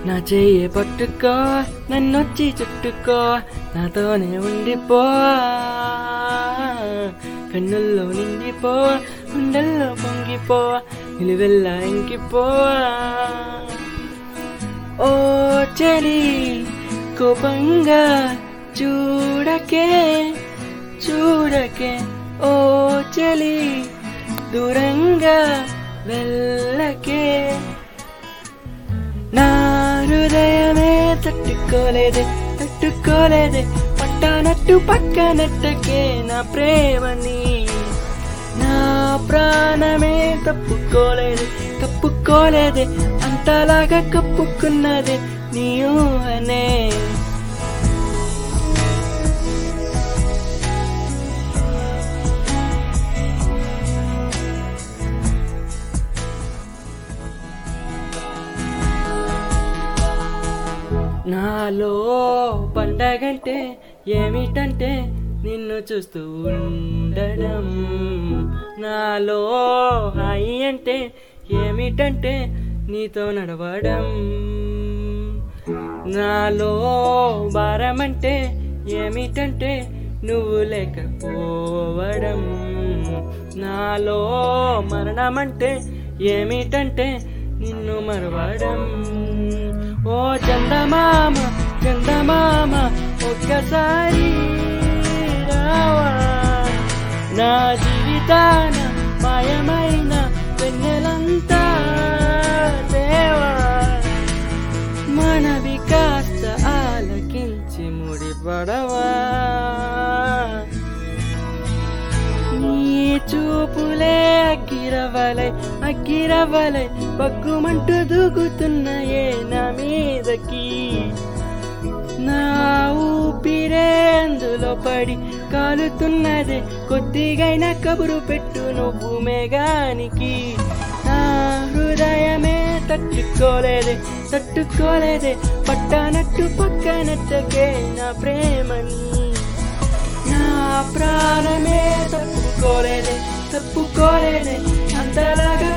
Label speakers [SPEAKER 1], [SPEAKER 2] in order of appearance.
[SPEAKER 1] నా చెయ్యి పట్టుకో నన్నొచ్చి చుట్టుకో నాతోనే ఉండిపో కన్నుల్లో నిండిపో గుండెల్లో పొంగిపో నిలువెల్లా ఇంకిపో ఓ చలి కోపంగా చూడకే చూడకే ఓ చలి దూరంగా వెళ్ళకే నా హృదయమే తట్టుకోలేదే తట్టుకోలేదే పట్టానట్టు పక్కనట్టకే నా ప్రేమని నా ప్రాణమే తప్పుకోలేదే అంతలాగా కప్పుకున్నదే నీ ఊహనే నాలో పండగంటే ఏమిటంటే నిన్ను చూస్తూ ఉండడం నాలో హాయి అంటే ఏమిటంటే నీతో నడవడం నాలో భారం అంటే ఏమిటంటే నువ్వు లేకపోవడం నాలో మరణం అంటే ఏమిటంటే నిన్ను మరవడం ఓ చందమామ చందమామ ఒక్కసారి రావా నా జీవితాన మాయమైన వెన్నెలంతా దేవా మనవి కాస్త ఆలకించి ముడిపడవా నీ చూపులే అగ్గిరవలై పక్కుమంటూ దూకుతున్నాయే నా మీదకి నా ఊపిరే అందులో పడి కాలుతున్నదే కొద్దిగైనా కబురు పెట్టు నువ్వు మేఘానికి నా హృదయమే తట్టుకోలేదే పట్టానట్టు పక్కనట్టకే నా ప్రేమని నా ప్రాణమే తప్పుకోలేదే అంతలాగా